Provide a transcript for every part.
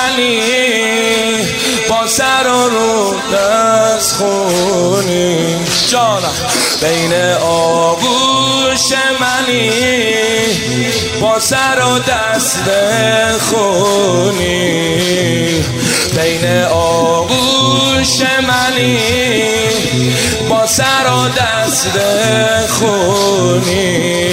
منی با سر و رو دست خونی جانم بین آغوش منی با سر و دست خونی بین آغوش منی با سر و دست خونی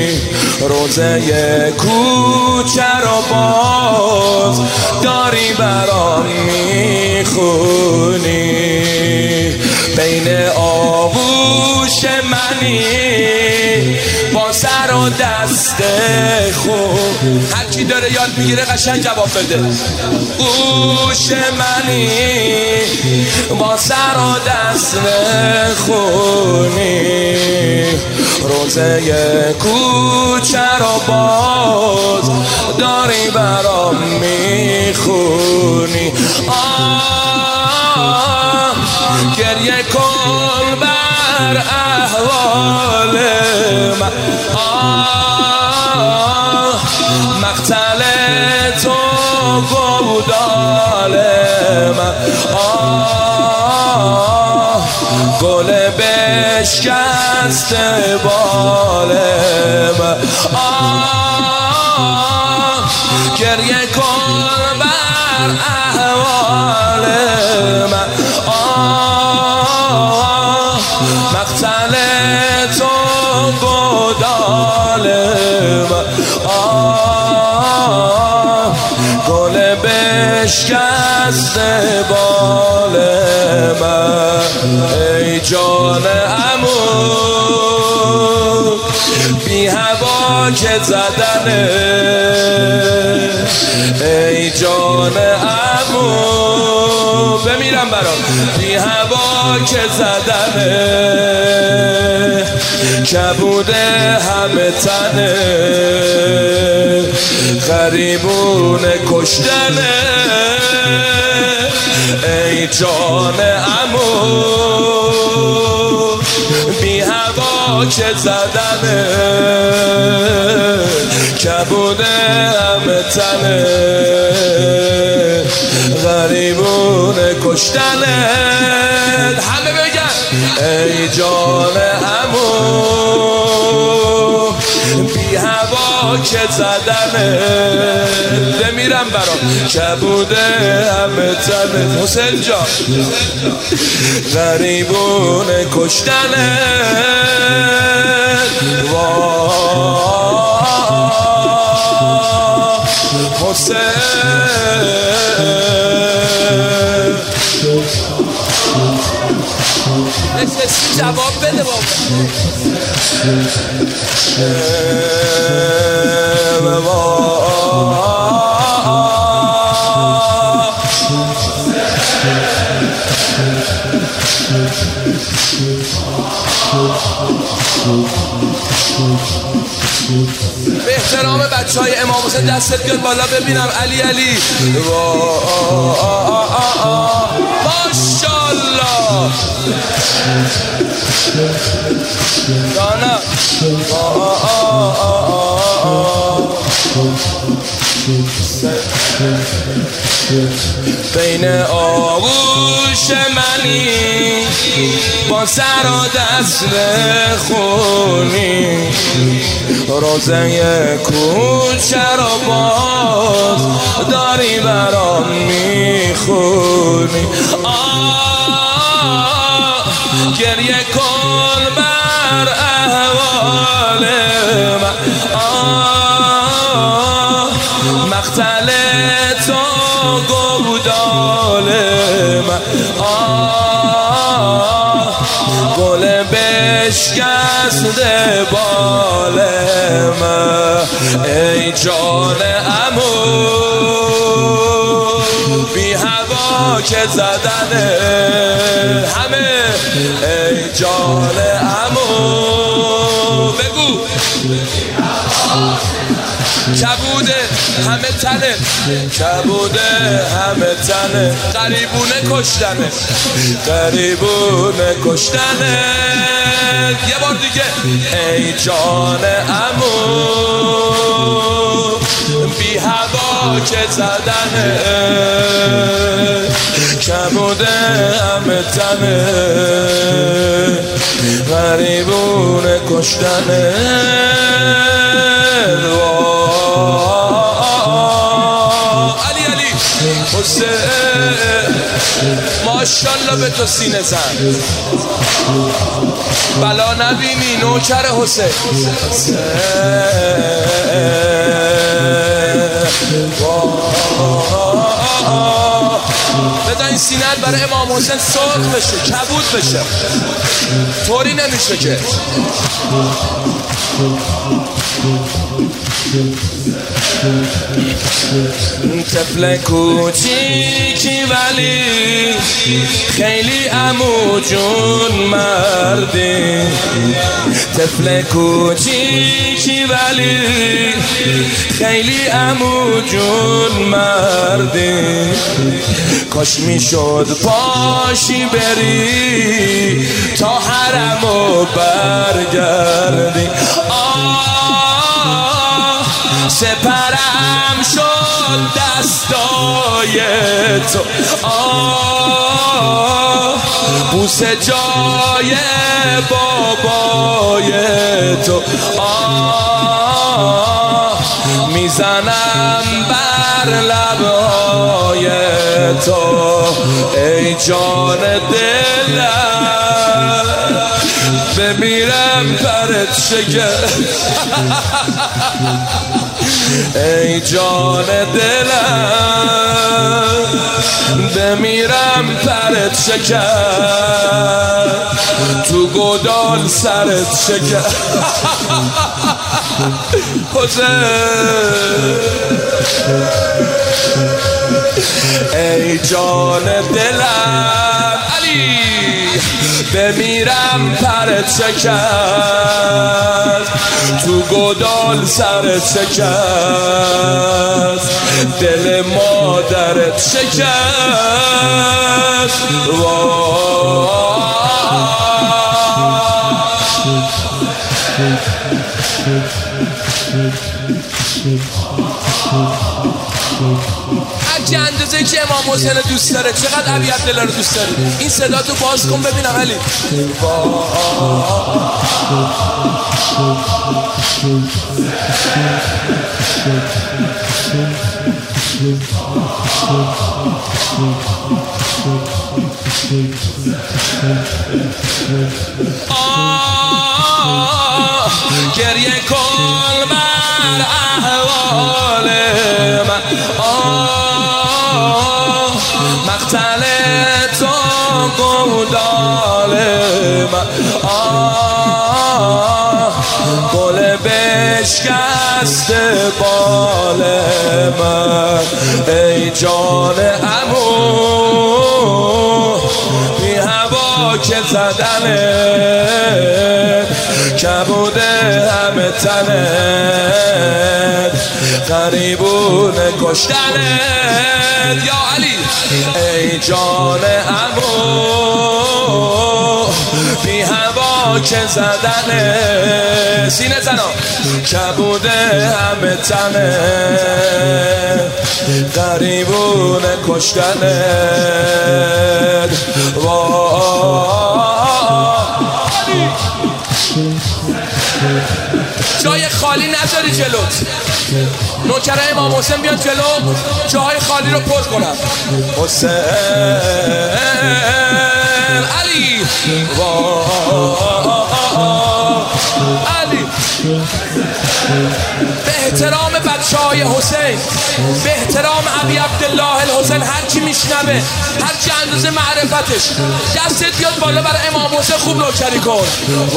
روزه کوچه رو باز داری برام میخونی بین آغوش منی با سر و دست خون هر کی داره یاد میگیره قشنگ جواب بده گوش منی با سر و دست خونی روزه کوچه رو باز داری برام میخونی گریه کن بر احوال من مقتل تو گودال من گل بشکست بال من گریه کن بر احوال من مقتل تو گودال من گل بشکست بال من ای جان عمو بی هوا که زدنه ای جان عمو بمیرم برام بی هوا که زدنه کبوده همه تنه غریبون کشتنه ای جان عمو بی هوا که زدنه کبوده همه تنه غریبون کشتنه همه بگن ای جان عمو بی هوا که زدنه بمیرم برام کبوده همه تنه حسین جان غریبون کشتنه نشستی جواب بده بابا به احترام بچه های امام حسین دستت بیاد بالا ببینم علی علی ماشالله دانا بین آغوش منی با سر و دست خونی روزه کوچه رو باز داری برام میخونی گریه کن بر احوال من مقتل تو گودال من گل بشکسته بال من ای جان عمو بی هوا که زدنه همه ای جان عمو بگو کبوده همه تنه کبوده همه تنه غریبونه کشتنه غریبونه کشتنه یه بار دیگه ای جان عمو بی هوا هوا که زدنه کبوده همه تنه غریبونه کشتنه علی علی حسین ماشالله به تو سینه زن بلا نبینی نوکر حسین بذار این سینت برای امام حسین سرخ بشه کبود بشه طوری نمیشه که طفل کوچیکی ولی خیلی عمو جون مردی طفل کوچیکی ولی خیلی عمو جون مردی کاش میشد پاشی بری تا حرمو برگردی سپرم شد دستای تو بوس جای بابای تو میزنم بر لبهای تو ای جان دلم بمیرم پرت شکر ای جان دلم بمیرم پرت شکر تو گودال سرت شکر ای جان دلم علی بمیرم پرت شکر تو گودال سرت شکر دل مادرت شکر هرچی اندازه که امام حسین دوست داره چقدر ابی عبدالله رو دوست داره این صدا تو باز کن ببینم علی گریه کن بر احوال من مقتل تو گودال من گل بشکست بال من ای جان عمو بی هوا که زدنه کبوده همه تنت غریبونه کشتنت یا علی ای جان عمو بی هوا که زدنه سینه زنا کبوده همه تنت غریبونه کشتنت جای خالی نذاری جلوت نوکرای امام حسین بیان جلو جای خالی رو پر کنم حسین علی علی به احترام بچه های حسین به احترام ابی عبدالله الحسین هر کی میشنوه هر چی اندازه معرفتش دستت بیاد بالا برای امام حسین خوب نوکری کن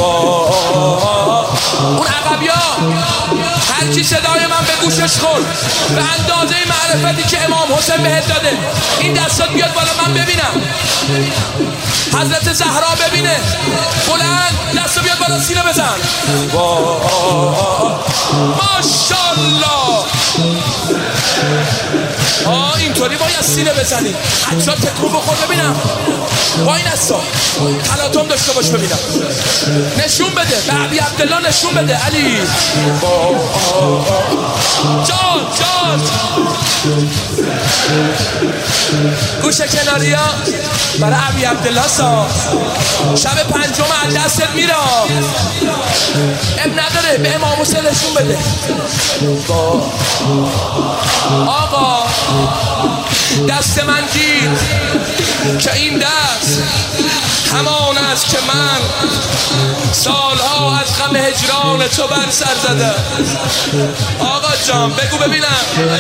اون عقبی ها هر کی صدای من به گوشش خورد به اندازه معرفتی که امام حسین بهت داده این دستات بیاد بالا من ببینم حضرت زهرا ببینه بلند دستو بیاد بالا سینه بزن ماشالله اینطوری باید سینه بزنی حتی تکو بخور ببینم با این دستا تلاطم داشته باش ببینم نشون بده به ابی عبدالله نشون بده علی جان جان گوشه کناری ها برای ابی عبدالله ساخت. شب پنجم از دستت میره، اب نداره به امام حسین نشون بده. آقا دست من گیر که این دست همان است که من سالها از غم هجران تو بر سر زدم. آقا جان بگو ببینم.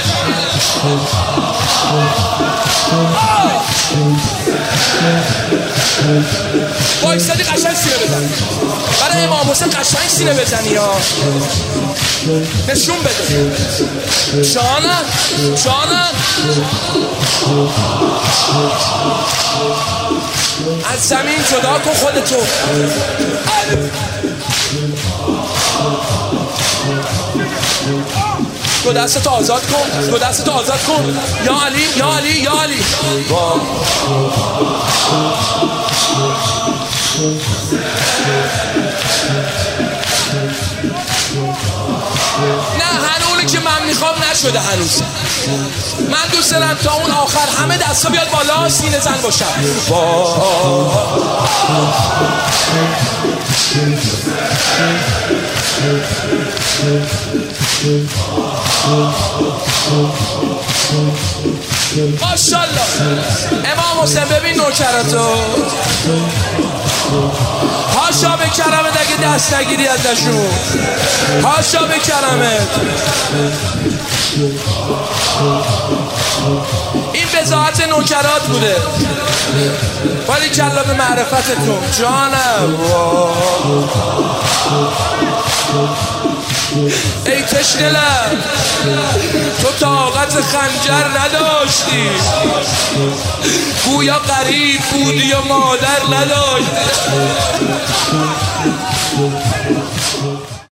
وایسادی قشنگ سینه بزن برای امام حسین، قشنگ سینه بزنی ها، نشون بده. جانم جانم از زمین جدا کن خودتو. دو دستتو آزاد کن، دو دستتو آزاد کن. یا علی یا علی یا علی. نه هنونی که من میخوام نشده هنوز. من دوست دارم تا اون آخر همه دستا بیاد بالا، سینه زن باشم. ماشالله امام حسین ببین نوکراتو. هاشا به کرمت اگه دست نگیری ازشون، هاشا به کرمت. این بضاعت نوکرات بوده، ولی کلا به معرفتتون. جانم ای تشنه لب، تو طاقت خنجر نداشتی، گویا غریب بودی و مادر نداشتی.